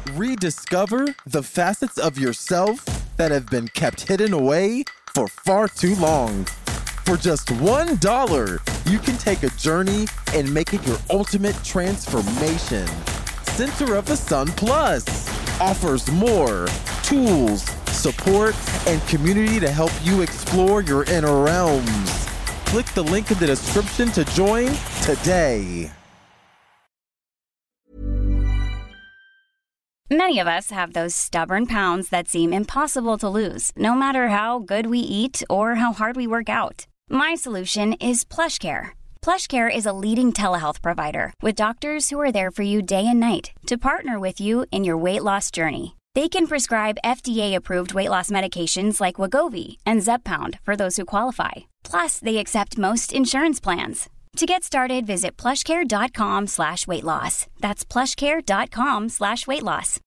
Rediscover the facets of yourself that have been kept hidden away for far too long. For just $1, you can take a journey and make it your ultimate transformation. Center of the Sun Plus offers more tools, support, and community to help you explore your inner realms. Click the link in the description to join today. Many of us have those stubborn pounds that seem impossible to lose, no matter how good we eat or how hard we work out. My solution is PlushCare. PlushCare is a leading telehealth provider with doctors who are there for you day and night to partner with you in your weight loss journey. They can prescribe FDA-approved weight loss medications like Wegovy and Zepbound for those who qualify. Plus, they accept most insurance plans. To get started, visit plushcare.com/weightloss. That's plushcare.com/weightloss.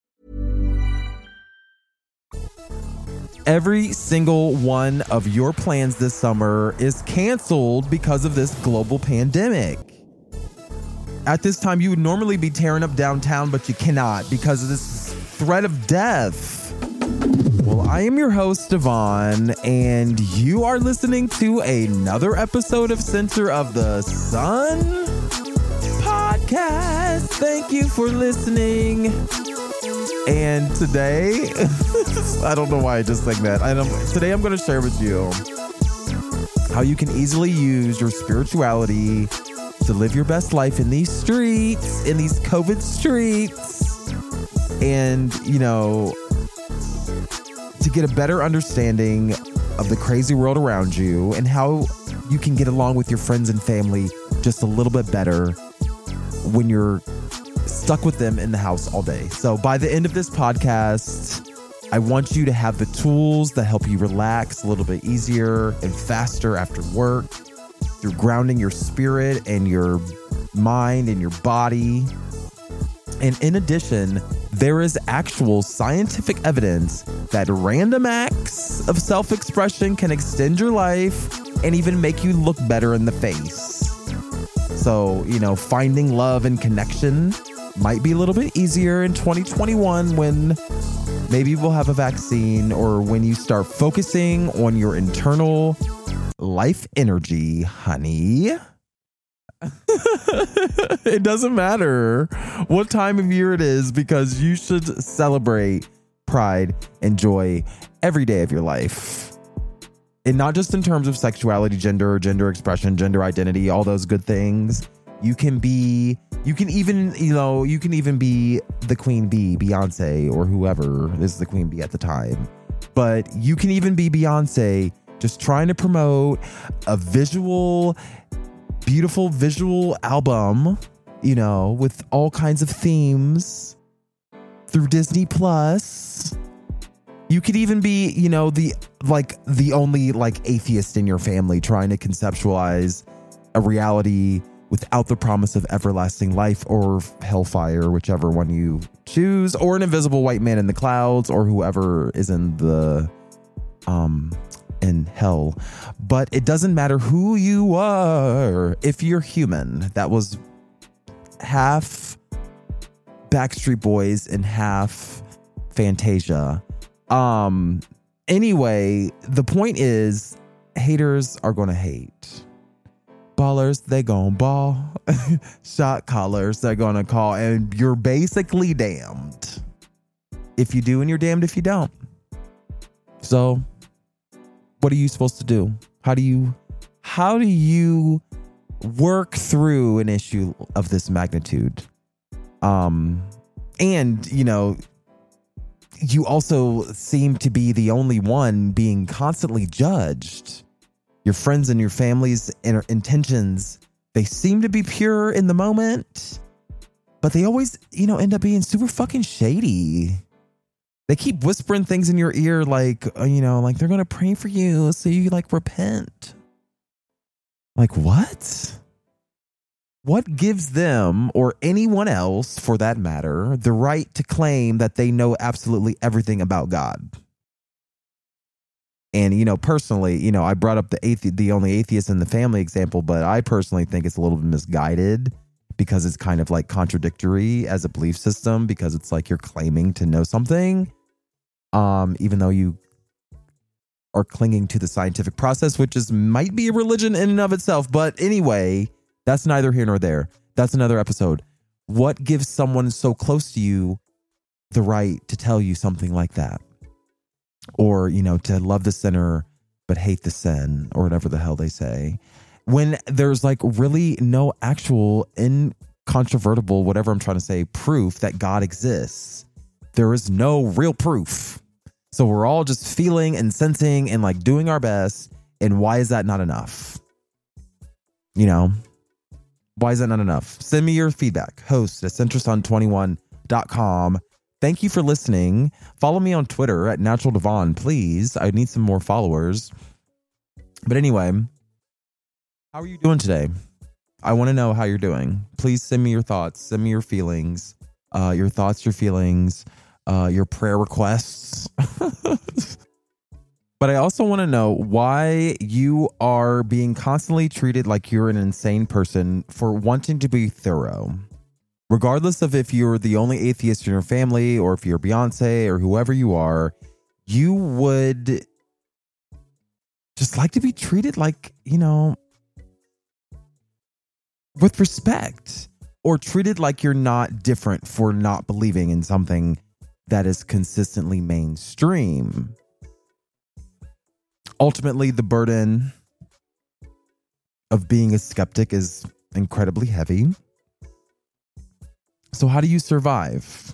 Every single one of your plans this summer is canceled because of this global pandemic. At this time, you would normally be tearing up downtown, but you cannot because of this threat of death. Well, I am your host, Devon, and you are listening to another episode of Center of the Sun podcast. Thank you for listening. And today, I don't know why I just like that. Today I'm going to share with you how you can easily use your spirituality to live your best life in these streets, in these COVID streets. And, to get a better understanding of the crazy world around you and how you can get along with your friends and family just a little bit better when you're stuck with them in the house all day. So by the end of this podcast, I want you to have the tools that help you relax a little bit easier and faster after work through grounding your spirit and your mind and your body. And in addition, there is actual scientific evidence that random acts of self-expression can extend your life and even make you look better in the face. So, finding love and connection might be a little bit easier in 2021 when maybe we'll have a vaccine or when you start focusing on your internal life energy, honey. It doesn't matter what time of year it is because you should celebrate pride and joy every day of your life. And not just in terms of sexuality, gender expression, gender identity, all those good things. You can even be the queen bee, Beyonce, or whoever is the queen bee at the time. But you can even be Beyonce, just trying to promote a beautiful visual album, with all kinds of themes through Disney Plus. You could even be, the only atheist in your family trying to conceptualize a reality without the promise of everlasting life or hellfire, whichever one you choose, or an invisible white man in the clouds, or whoever is in hell. But it doesn't matter who you are if you're human. That was half Backstreet Boys and half Fantasia. Anyway, the point is, haters are gonna hate. Ballers, they gon' ball. Shot callers, they're gonna call. And you're basically damned if you do, and you're damned if you don't. So what are you supposed to do? How do you work through an issue of this magnitude? And you also seem to be the only one being constantly judged. Your friends and your family's intentions, they seem to be pure in the moment, but they always, end up being super fucking shady. They keep whispering things in your ear like they're going to pray for you so you repent. What? What gives them, or anyone else for that matter, the right to claim that they know absolutely everything about God? And, personally, I brought up the only atheist in the family example, but I personally think it's a little bit misguided because it's kind of like contradictory as a belief system, because it's like you're claiming to know something, even though you are clinging to the scientific process, which might be a religion in and of itself. But anyway, that's neither here nor there. That's another episode. What gives someone so close to you the right to tell you something like that? Or, to love the sinner but hate the sin, or whatever the hell they say, when there's like really no actual incontrovertible, whatever I'm trying to say, proof that God exists. There is no real proof. So we're all just feeling and sensing and like doing our best. And why is that not enough? Why is that not enough? Send me your feedback. Host at centralsun21.com. Thank you for listening. Follow me on Twitter at Natural Devon, please. I need some more followers. But anyway, how are you doing today? I want to know how you're doing. Please send me your thoughts. Send me your feelings, your thoughts, your feelings, your prayer requests. But I also want to know why you are being constantly treated like you're an insane person for wanting to be thorough. Regardless of if you're the only atheist in your family or if you're Beyonce or whoever you are, you would just like to be treated like, with respect, or treated like you're not different for not believing in something that is consistently mainstream. Ultimately, the burden of being a skeptic is incredibly heavy. So how do you survive?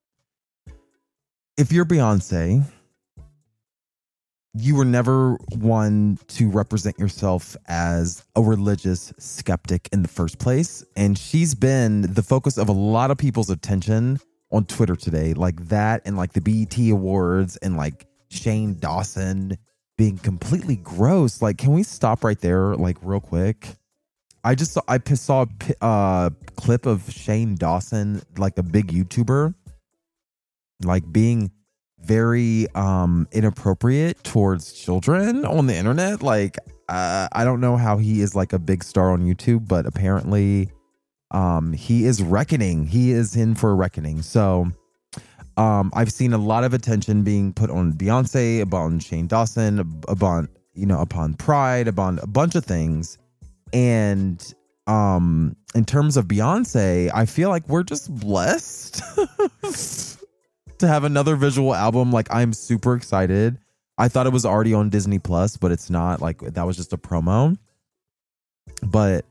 If you're Beyonce, you were never one to represent yourself as a religious skeptic in the first place. And she's been the focus of a lot of people's attention on Twitter today, like that, and like the BET Awards, and like Shane Dawson being completely gross. Like, can we stop right there, like, real quick? I saw a clip of Shane Dawson, like a big YouTuber, like being very inappropriate towards children on the internet. Like, I don't know how he is like a big star on YouTube, but apparently he is reckoning. He is in for a reckoning. So I've seen a lot of attention being put on Beyonce, upon Shane Dawson, upon Pride, upon a bunch of things. And in terms of Beyonce, I feel like we're just blessed to have another visual album. Like, I'm super excited. I thought it was already on Disney Plus, but it's not. Like, that was just a promo. But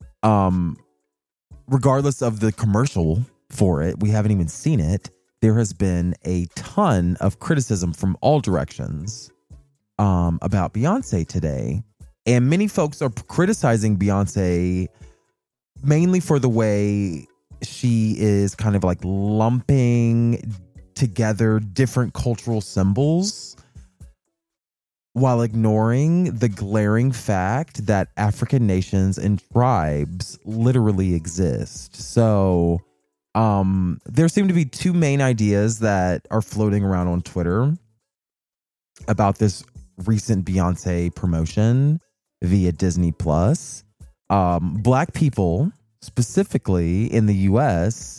regardless of the commercial for it, we haven't even seen it. There has been a ton of criticism from all directions about Beyonce today. And many folks are criticizing Beyonce mainly for the way she is kind of like lumping together different cultural symbols while ignoring the glaring fact that African nations and tribes literally exist. So there seem to be two main ideas that are floating around on Twitter about this recent Beyonce promotion via Disney Plus. Black people, specifically in the US,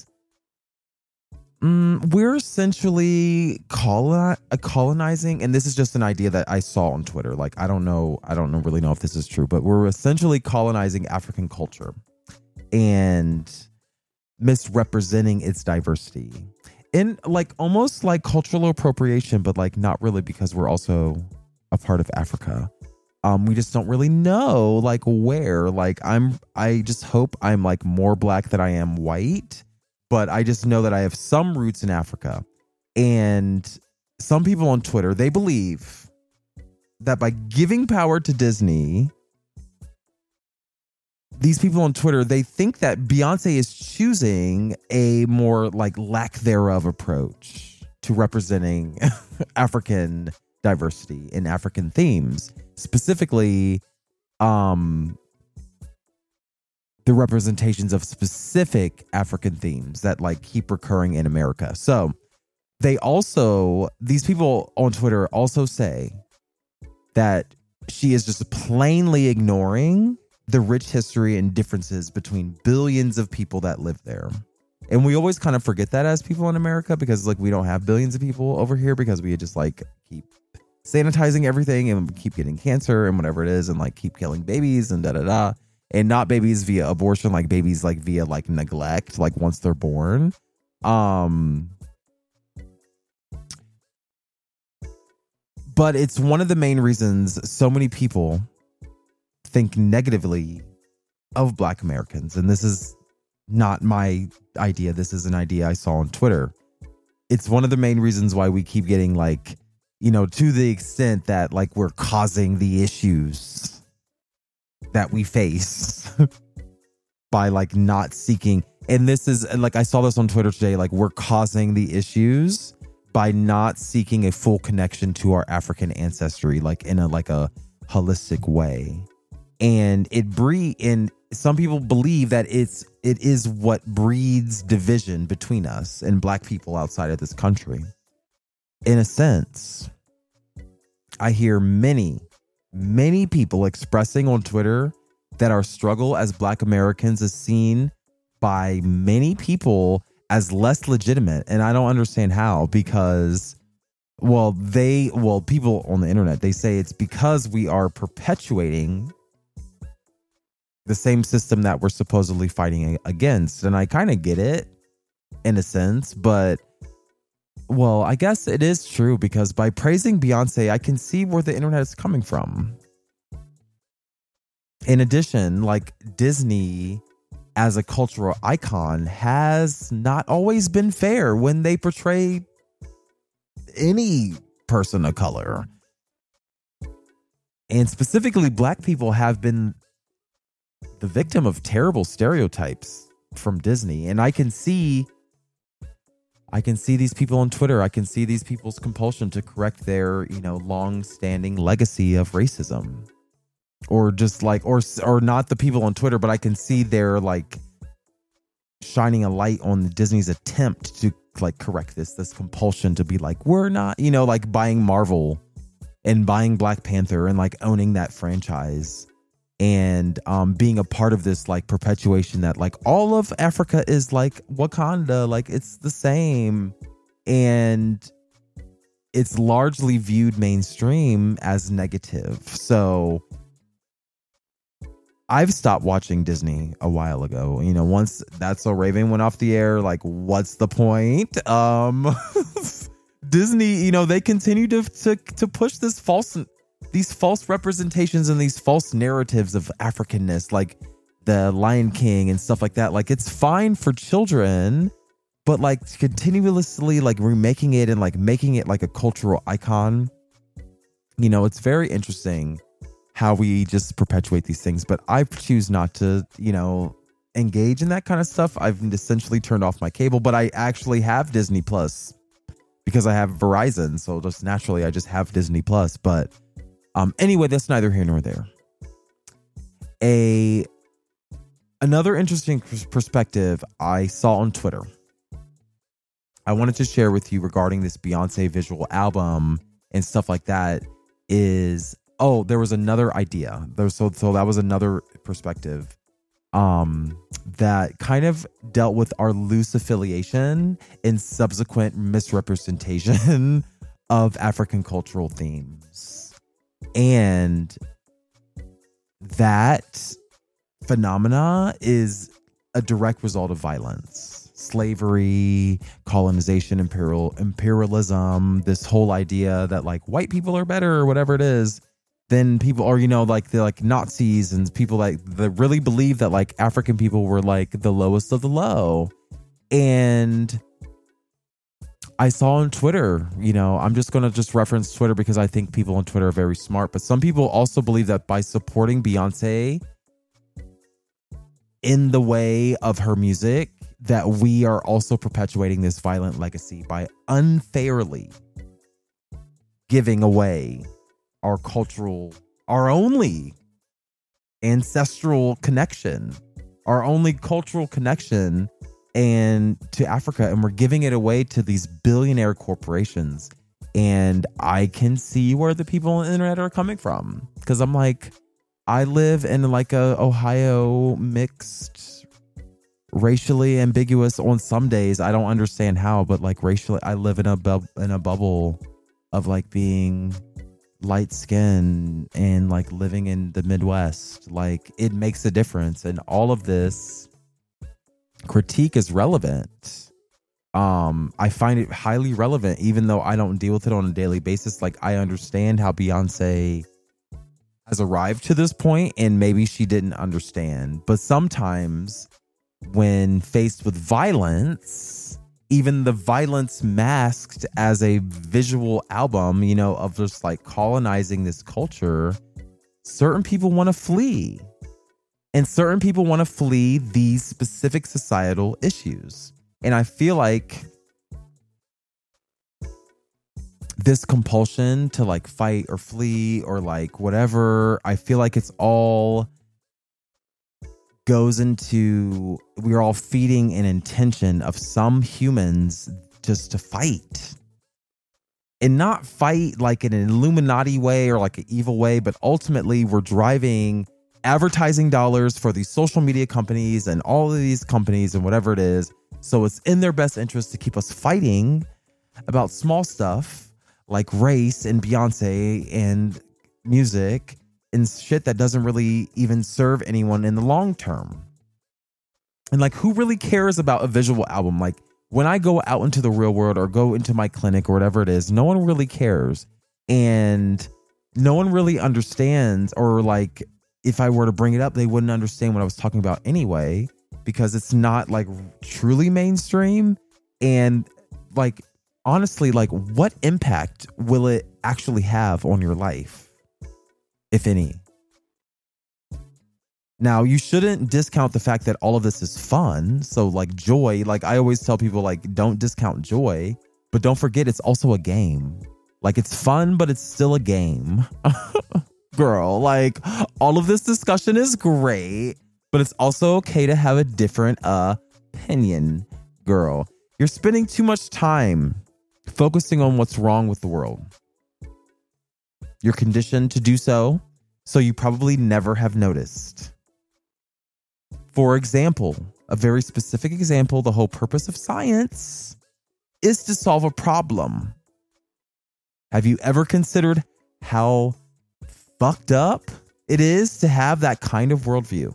we're essentially colonizing, and this is just an idea that I saw on Twitter. Like, I don't really know if this is true, but we're essentially colonizing African culture and misrepresenting its diversity in like almost like cultural appropriation, but like not really, because we're also a part of Africa. We just don't really know like where. Like, I just hope I'm like more black than I am white, but I just know that I have some roots in Africa. And some people on Twitter, they believe that by giving power to Disney, these people on Twitter, they think that Beyonce is choosing a more like lack thereof approach to representing African diversity and African themes. Specifically, the representations of specific African themes that like keep recurring in America. So these people on Twitter also say that she is just plainly ignoring the rich history and differences between billions of people that live there. And we always kind of forget that as people in America, because like we don't have billions of people over here, because we just like keep sanitizing everything and keep getting cancer and whatever it is, and like keep killing babies and and not babies via abortion, like babies like via like neglect, like once they're born. But it's one of the main reasons so many people think negatively of Black Americans. And this is not my idea. This is an idea I saw on Twitter. It's one of the main reasons why we keep getting like, you know, to the extent that like we're causing the issues that we face by like not seeking. And this is like, I saw this on Twitter today, like we're causing the issues by not seeking a full connection to our African ancestry, like in a holistic way. And and some people believe that it is what breeds division between us and Black people outside of this country. In a sense, I hear many people expressing on Twitter that our struggle as Black Americans is seen by many people as less legitimate. And I don't understand how, because, people on the internet, they say it's because we are perpetuating the same system that we're supposedly fighting against. And I kind of get it in a sense, but I guess it is true, because by praising Beyonce, I can see where the internet is coming from. In addition, like Disney as a cultural icon has not always been fair when they portray any person of color. And specifically, Black people have been the victim of terrible stereotypes from Disney. And I can see these people on Twitter. I can see these people's compulsion to correct their, long-standing legacy of racism. Or just like, or not the people on Twitter, but I can see their like shining a light on Disney's attempt to like correct this compulsion to be like, we're not, like buying Marvel and buying Black Panther and like owning that franchise and being a part of this like perpetuation that like all of Africa is like Wakanda, like it's the same. And it's largely viewed mainstream as negative. So I've stopped watching Disney a while ago. Once That's So Raven went off the air, like, what's the point? Disney, they continue to push these false representations and these false narratives of Africanness, like the Lion King and stuff like that. Like, it's fine for children, but like continuously like remaking it and like making it like a cultural icon. It's very interesting how we just perpetuate these things, but I choose not to, engage in that kind of stuff. I've essentially turned off my cable, but I actually have Disney Plus because I have Verizon. So just naturally, I just have Disney Plus. But anyway, that's neither here nor there. Another interesting perspective I saw on Twitter, I wanted to share with you regarding this Beyonce visual album and stuff like that is, there was another idea. So that was another perspective that kind of dealt with our loose affiliation and subsequent misrepresentation of African cultural themes. And that phenomena is a direct result of violence, slavery, colonization, imperialism, this whole idea that like white people are better or whatever it is. Then people are, like the like Nazis and people that really believe that like African people were like the lowest of the low. And I saw on Twitter, I'm just going to reference Twitter because I think people on Twitter are very smart. But some people also believe that by supporting Beyonce in the way of her music, that we are also perpetuating this violent legacy by unfairly giving away our only ancestral connection, our only cultural connection and to Africa. And we're giving it away to these billionaire corporations. And I can see where the people on the internet are coming from. Because I'm like, I live in like a Ohio mixed, racially ambiguous on some days. I don't understand how, but like racially, I live in a bubble of like being light skinned and like living in the Midwest. Like it makes a difference. And all of this critique is relevant. I find it highly relevant, even though I don't deal with it on a daily basis. Like I understand how Beyonce has arrived to this point and maybe she didn't understand. But sometimes when faced with violence, even the violence masked as a visual album, you know, of just like colonizing this culture, certain people want to flee. And certain people want to flee these specific societal issues. And I feel like this compulsion to like fight or flee or like whatever, I feel like it's all goes into, we're all feeding an intention of some humans just to fight. And not fight like in an Illuminati way or like an evil way, but ultimately we're driving advertising dollars for these social media companies and all of these companies and whatever it is. So it's in their best interest to keep us fighting about small stuff like race and Beyonce and music and shit that doesn't really even serve anyone in the long term. And like, who really cares about a visual album? Like when I go out into the real world or go into my clinic or whatever it is, no one really cares. And no one really understands, or like if I were to bring it up, they wouldn't understand what I was talking about anyway, because it's not like truly mainstream. And like, honestly, like what impact will it actually have on your life, if any? Now, you shouldn't discount the fact that all of this is fun. So like joy, like I always tell people, like don't discount joy, but don't forget it's also a game. Like it's fun, but it's still a game. Girl, like all of this discussion is great, but it's also okay to have a different opinion, girl. You're spending too much time focusing on what's wrong with the world. You're conditioned to do so you probably never have noticed. For example, a very specific example, the whole purpose of science is to solve a problem. Have you ever considered how fucked up it is to have that kind of worldview?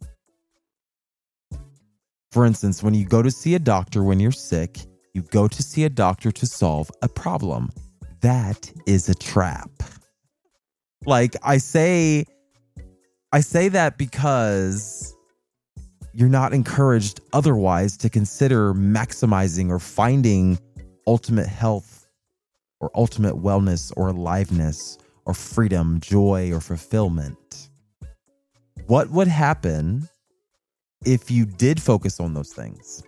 For instance, when you go to see a doctor when you're sick, you go to see a doctor to solve a problem. That is a trap. Like I say that because you're not encouraged otherwise to consider maximizing or finding ultimate health or ultimate wellness or aliveness or freedom, joy, or fulfillment. What would happen if you did focus on those things?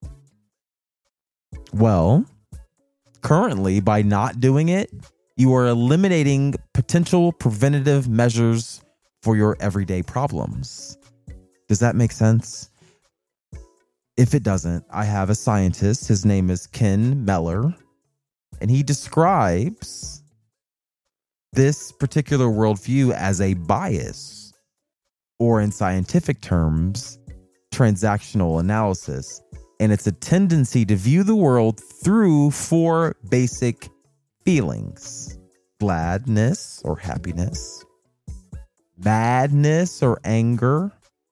Well, currently, by not doing it, you are eliminating potential preventative measures for your everyday problems. Does that make sense? If it doesn't, I have a scientist. His name is Ken Meller, and he describes this particular worldview as a bias, or in scientific terms, transactional analysis. And it's a tendency to view the world through 4 basic feelings: gladness or happiness, madness or anger,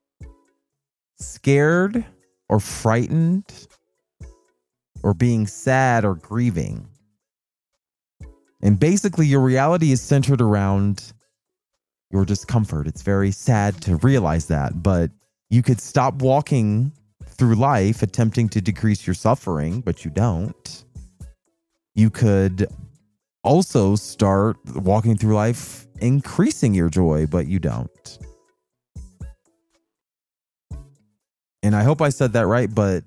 scared or frightened, or being sad or grieving. And basically, your reality is centered around your discomfort. It's very sad to realize that, but you could stop walking through life attempting to decrease your suffering, but you don't. You could also start walking through life increasing your joy, but you don't. And I hope I said that right, but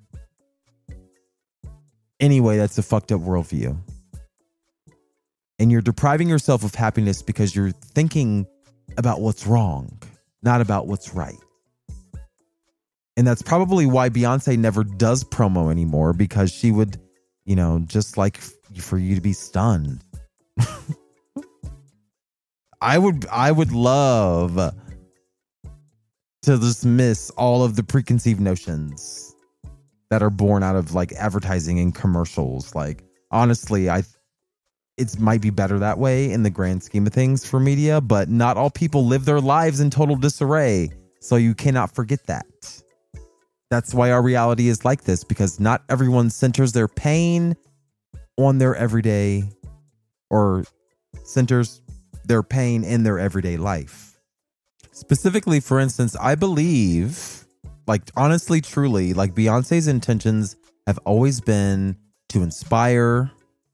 anyway, that's a fucked up worldview. And you're depriving yourself of happiness because you're thinking about what's wrong, not about what's right. And that's probably why Beyonce never does promo anymore, because she would, just like for you to be stunned. I would love to dismiss all of the preconceived notions that are born out of like advertising and commercials. Like, honestly, it might be better that way in the grand scheme of things for media, but not all people live their lives in total disarray. So you cannot forget that. That's why our reality is like this, because not everyone centers their pain on their everyday, or centers their pain in their everyday life. Specifically, for instance, I believe, like, honestly, truly, like, Beyonce's intentions have always been to inspire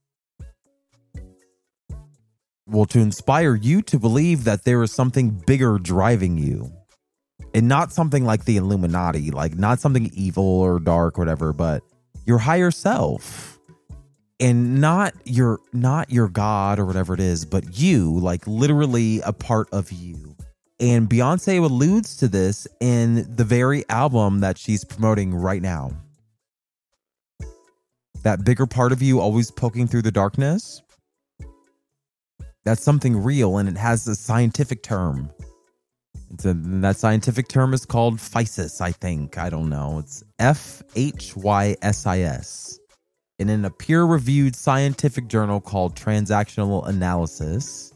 you to believe that there is something bigger driving you. And not something like the Illuminati, like not something evil or dark or whatever, but your higher self. And not your God or whatever it is, but you, like literally a part of you. And Beyonce alludes to this in the very album that she's promoting right now. That bigger part of you always poking through the darkness. That's something real, and it has a scientific term. That scientific term is called physis, I think. I don't know. It's PHYSIS. And in a peer-reviewed scientific journal called Transactional Analysis.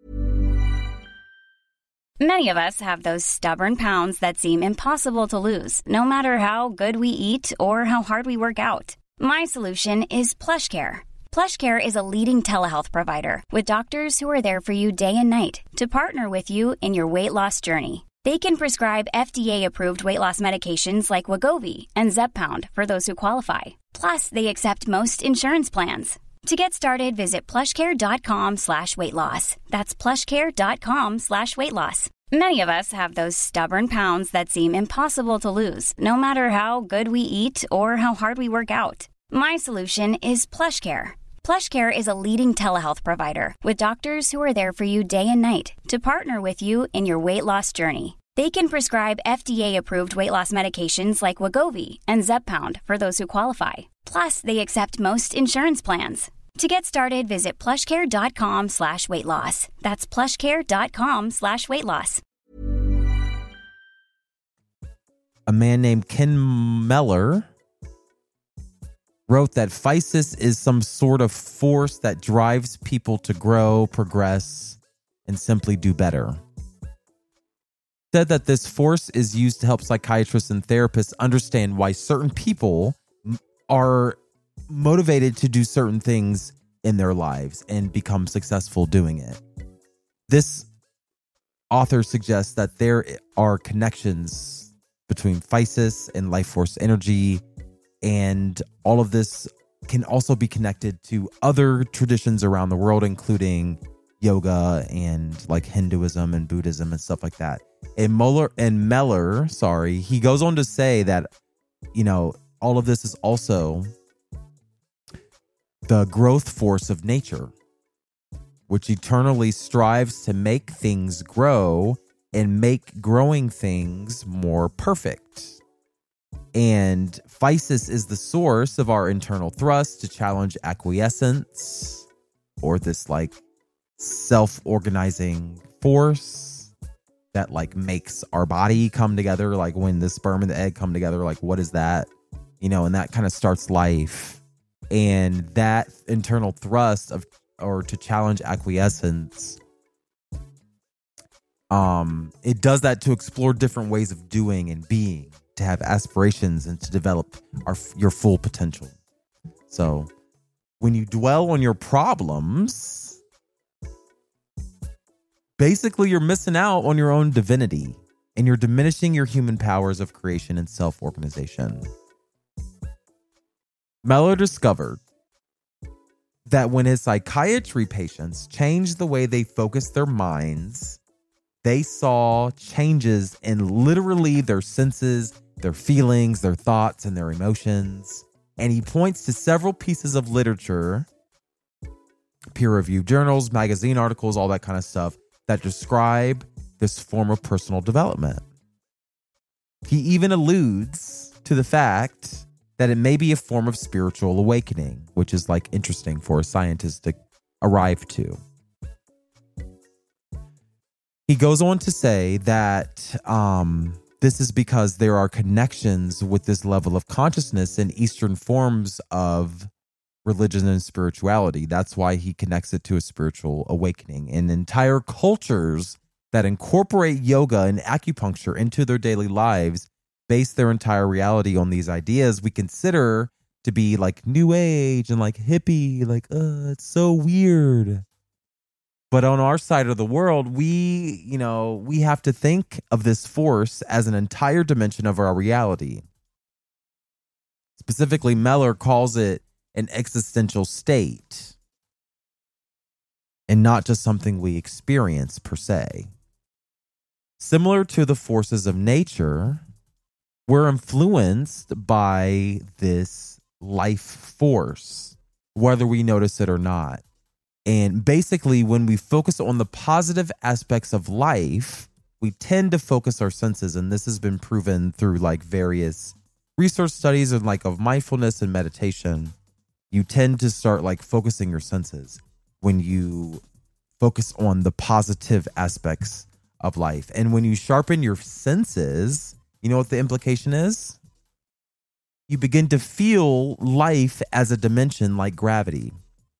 Many of us have those stubborn pounds that seem impossible to lose, no matter how good we eat or how hard we work out. My solution is PlushCare. PlushCare is a leading telehealth provider with doctors who are there for you day and night to partner with you in your weight loss journey. They can prescribe FDA-approved weight loss medications like Wegovy and Zepbound for those who qualify. Plus, they accept most insurance plans. To get started, visit plushcare.com/weightloss. That's plushcare.com/weightloss. Many of us have those stubborn pounds that seem impossible to lose, no matter how good we eat or how hard we work out. My solution is PlushCare. PlushCare is a leading telehealth provider with doctors who are there for you day and night to partner with you in your weight loss journey. They can prescribe FDA-approved weight loss medications like Wegovy and Zepbound for those who qualify. Plus, they accept most insurance plans. To get started, visit plushcare.com/weightloss. That's plushcare.com/weightloss. A man named Ken Meller wrote that physis is some sort of force that drives people to grow, progress, and simply do better. Said that this force is used to help psychiatrists and therapists understand why certain people are motivated to do certain things in their lives and become successful doing it. This author suggests that there are connections between physis and life force energy, and all of this can also be connected to other traditions around the world, including yoga and like Hinduism and Buddhism and stuff like that. And Meller, he goes on to say that, you know, all of this is also the growth force of nature, which eternally strives to make things grow and make growing things more perfect. And physis is the source of our internal thrust to challenge acquiescence, or this like self-organizing force that like makes our body come together. Like when the sperm and the egg come together, like what is that? You know, and that kind of starts life. And that internal thrust of, or to challenge acquiescence, it does that to explore different ways of doing and being, to have aspirations and to develop your full potential. So when you dwell on your problems, basically you're missing out on your own divinity, and you're diminishing your human powers of creation and self-organization. Meller discovered that when his psychiatry patients changed the way they focused their minds, they saw changes in literally their senses, their feelings, their thoughts, and their emotions. And he points to several pieces of literature, peer-reviewed journals, magazine articles, all that kind of stuff, that describe this form of personal development. He even alludes to the fact that it may be a form of spiritual awakening, which is like interesting for a scientist to arrive to. He goes on to say that This is because there are connections with this level of consciousness in Eastern forms of religion and spirituality. That's why he connects it to a spiritual awakening. And entire cultures that incorporate yoga and acupuncture into their daily lives base their entire reality on these ideas we consider to be like new age and like hippie, like, it's so weird. But on our side of the world, we have to think of this force as an entire dimension of our reality. Specifically, Meller calls it an existential state and not just something we experience per se. Similar to the forces of nature, we're influenced by this life force, whether we notice it or not. And basically, when we focus on the positive aspects of life, we tend to focus our senses. And this has been proven through like various research studies and like of mindfulness and meditation. You tend to start like focusing your senses when you focus on the positive aspects of life. And when you sharpen your senses, you know what the implication is? You begin to feel life as a dimension like gravity.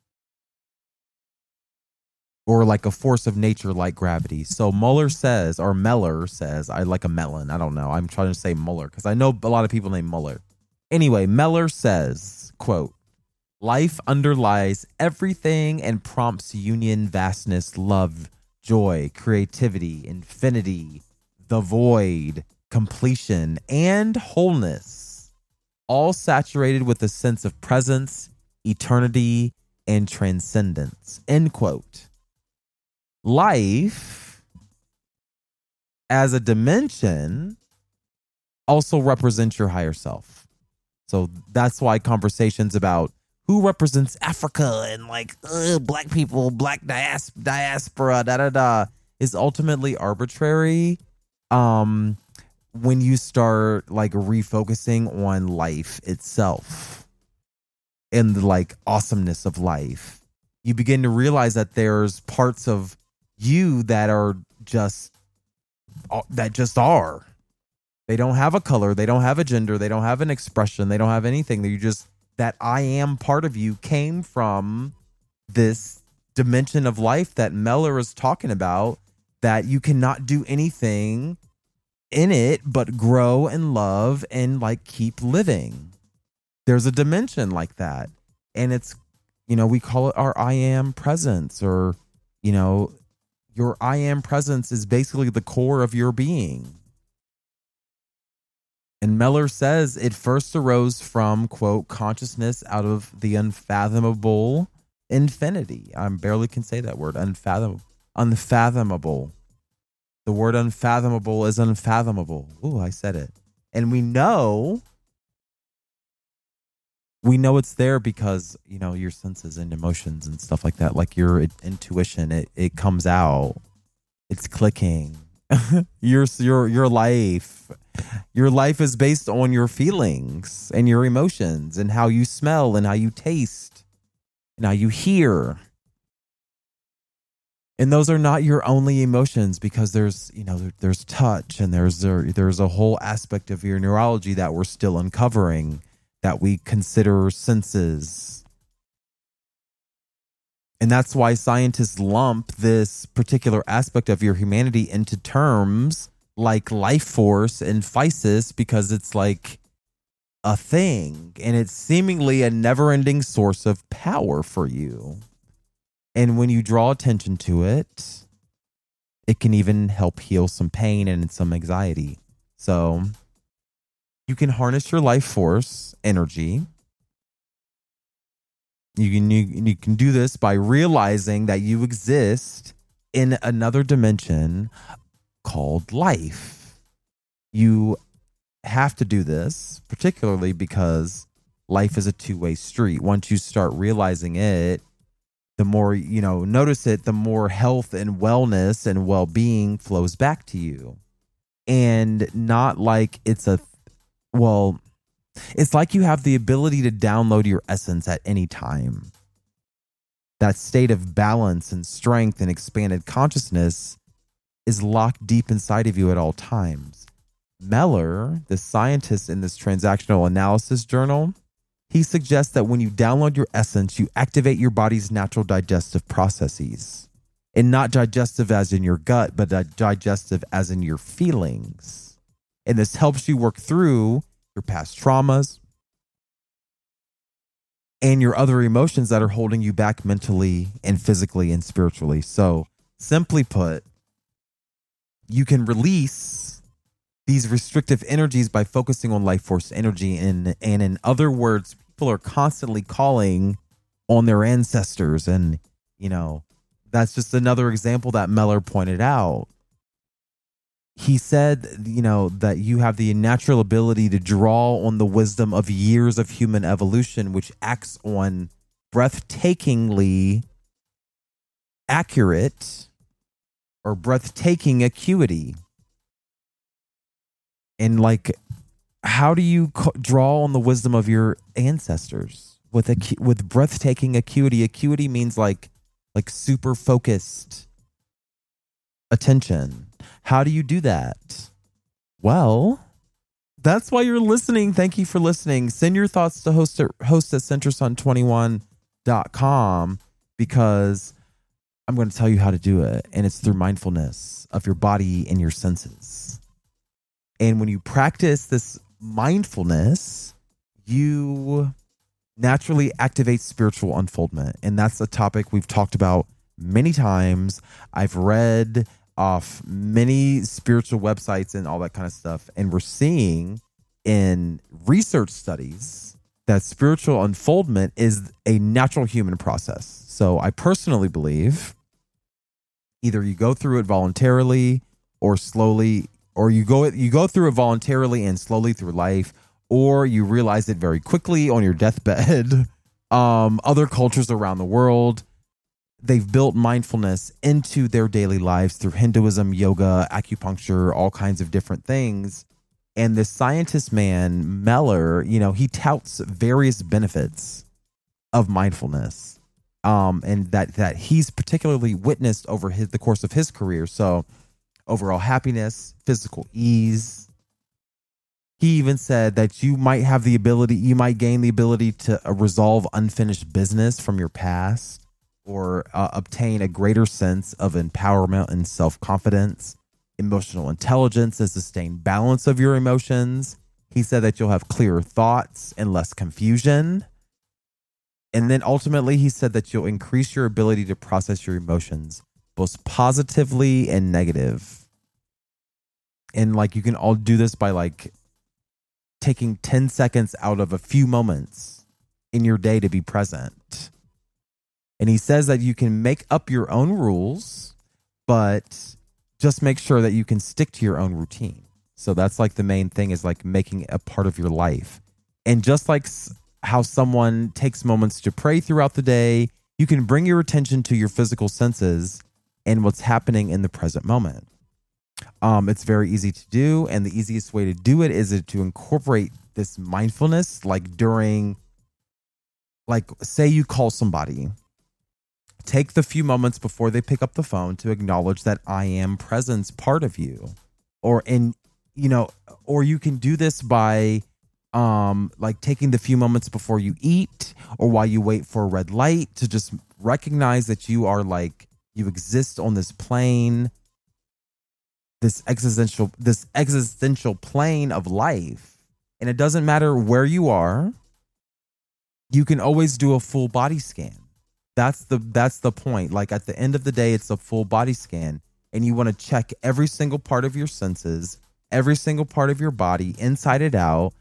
Or like a force of nature like gravity. So Meller says, I like a melon. I don't know. I'm trying to say Muller because I know a lot of people named Muller. Anyway, Meller says, quote, life underlies everything and prompts union, vastness, love, joy, creativity, infinity, the void, completion, and wholeness, all saturated with a sense of presence, eternity, and transcendence, end quote. Life as a dimension also represents your higher self. So that's why conversations about who represents Africa and like black people, black diaspora, is ultimately arbitrary. When you start like refocusing on life itself and the like awesomeness of life, you begin to realize that there's parts of you that are just are. They don't have a color. They don't have a gender. They don't have an expression. They don't have anything. That I am part of you came from this dimension of life that Meller is talking about, that you cannot do anything in it but grow and love and like keep living. There's a dimension like that. And it's, we call it our I am presence, or, your I am presence is basically the core of your being. And Meller says it first arose from, quote, consciousness out of the unfathomable infinity. I barely can say that word, unfathomable. The word unfathomable is unfathomable. Ooh, I said it. And we know it's there because, your senses and emotions and stuff like that, like your intuition, it comes out. It's clicking. Your life is based on your feelings and your emotions and how you smell and how you taste and how you hear. And those are not your only emotions, because there's touch, and there's a whole aspect of your neurology that we're still uncovering that we consider senses. And that's why scientists lump this particular aspect of your humanity into terms like life force and physis, because it's like a thing and it's seemingly a never-ending source of power for you. And when you draw attention to it, it can even help heal some pain and some anxiety. So you can harness your life force energy. You can do this by realizing that you exist in another dimension called life. You have to do this, particularly because life is a two-way street. Once you start realizing it, the more notice it, the more health and wellness and well-being flows back to you. And not like it's like you have the ability to download your essence at any time. That state of balance and strength and expanded consciousness is locked deep inside of you at all times. Meller, the scientist in this transactional analysis journal, he suggests that when you download your essence, you activate your body's natural digestive processes. And not digestive as in your gut, but digestive as in your feelings. And this helps you work through your past traumas and your other emotions that are holding you back mentally and physically and spiritually. So simply put, you can release these restrictive energies by focusing on life force energy. And in other words, people are constantly calling on their ancestors. And, that's just another example that Meller pointed out. He said, that you have the natural ability to draw on the wisdom of years of human evolution, which acts on breathtakingly accurate or breathtaking acuity. And how do you draw on the wisdom of your ancestors with breathtaking acuity? Acuity means like super focused attention. How do you do that? Well, that's why you're listening. Thank you for listening. Send your thoughts to host at CenterSun21.com because I'm going to tell you how to do it. And it's through mindfulness of your body and your senses. And when you practice this mindfulness, you naturally activate spiritual unfoldment. And that's a topic we've talked about many times. I've read off many spiritual websites and all that kind of stuff. And we're seeing in research studies that spiritual unfoldment is a natural human process. So I personally believe either you go through it voluntarily or slowly, or you go through it voluntarily and slowly through life, or you realize it very quickly on your deathbed. Other cultures around the world, they've built mindfulness into their daily lives through Hinduism, yoga, acupuncture, all kinds of different things. And the scientist man, Meller, he touts various benefits of mindfulness, and that he's particularly witnessed over the course of his career. So overall happiness, physical ease. He even said that you might gain the ability to resolve unfinished business from your past, or obtain a greater sense of empowerment and self-confidence, emotional intelligence, and sustained balance of your emotions. He said that you'll have clearer thoughts and less confusion. And then ultimately, he said that you'll increase your ability to process your emotions, both positively and negative. And you can all do this by taking 10 seconds out of a few moments in your day to be present. And he says that you can make up your own rules, but just make sure that you can stick to your own routine. So that's the main thing, is making it a part of your life. And just like how someone takes moments to pray throughout the day, you can bring your attention to your physical senses and what's happening in the present moment. It's very easy to do, and the easiest way to do it is to incorporate this mindfulness during, say you call somebody. Take the few moments before they pick up the phone to acknowledge that I am presence part of you. Or you can do this by taking the few moments before you eat or while you wait for a red light to just recognize that you are you exist on this plane, this existential plane of life. And it doesn't matter where you are. You can always do a full body scan. That's the point. At the end of the day, it's a full body scan, and you want to check every single part of your senses, every single part of your body, inside and out,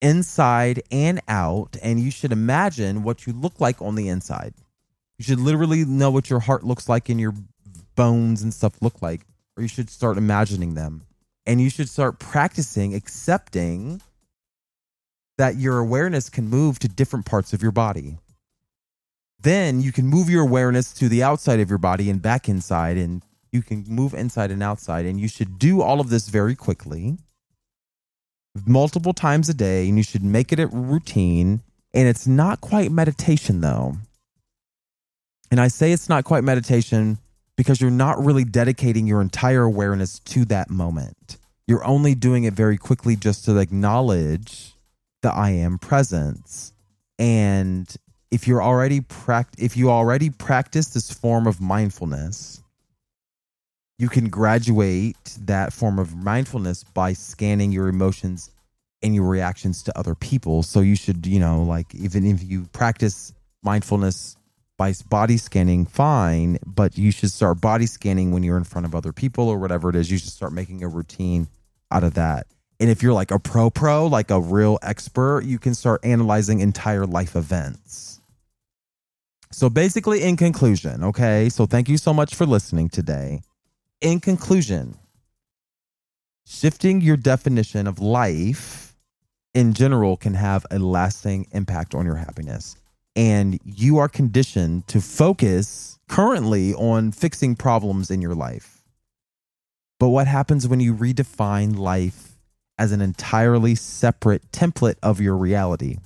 and you should imagine what you look like on the inside. You should literally know what your heart looks like and your bones and stuff look like, or you should start imagining them, and you should start practicing accepting that your awareness can move to different parts of your body. Then you can move your awareness to the outside of your body and back inside, and you can move inside and outside. And you should do all of this very quickly, multiple times a day, and you should make it a routine. And it's not quite meditation, though. And I say it's not quite meditation because you're not really dedicating your entire awareness to that moment. You're only doing it very quickly just to acknowledge the I am presence. And if you already practice this form of mindfulness, you can graduate that form of mindfulness by scanning your emotions and your reactions to other people. So you should, even if you practice mindfulness by body scanning, fine, but you should start body scanning when you're in front of other people or whatever it is. You should start making a routine out of that. And if you're like a pro, like a real expert, you can start analyzing entire life events. So basically, in conclusion, okay, so thank you so much for listening today. In conclusion, shifting your definition of life in general can have a lasting impact on your happiness. And you are conditioned to focus currently on fixing problems in your life. But what happens when you redefine life as an entirely separate template of your reality?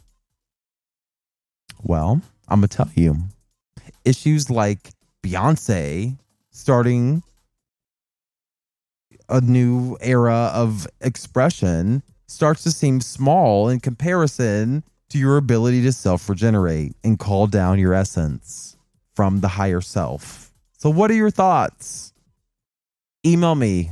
Well, I'm going to tell you. Issues like Beyonce starting a new era of expression starts to seem small in comparison to your ability to self-regenerate and call down your essence from the higher self. So what are your thoughts? Email me,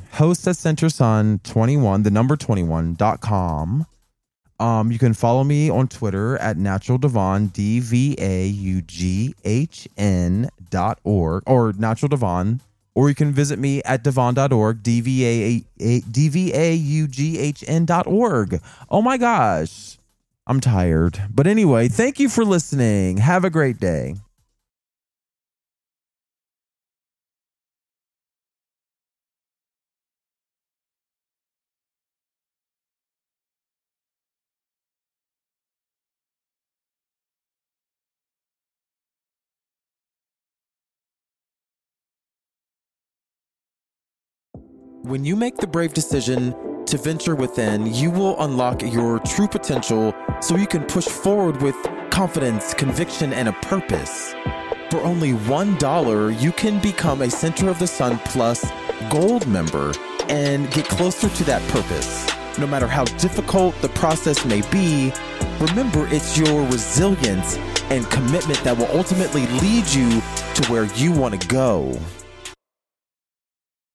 host@centersun21.com. You can follow me on Twitter at naturaldevon, DVAUGHN.org, or naturaldevon, or you can visit me at devon.org, DVAUGHN.org. Oh my gosh, I'm tired. But anyway, thank you for listening. Have a great day. When you make the brave decision to venture within, you will unlock your true potential so you can push forward with confidence, conviction, and a purpose. For only $1, you can become a Center of the Sun Plus Gold member and get closer to that purpose. No matter how difficult the process may be, remember it's your resilience and commitment that will ultimately lead you to where you want to go.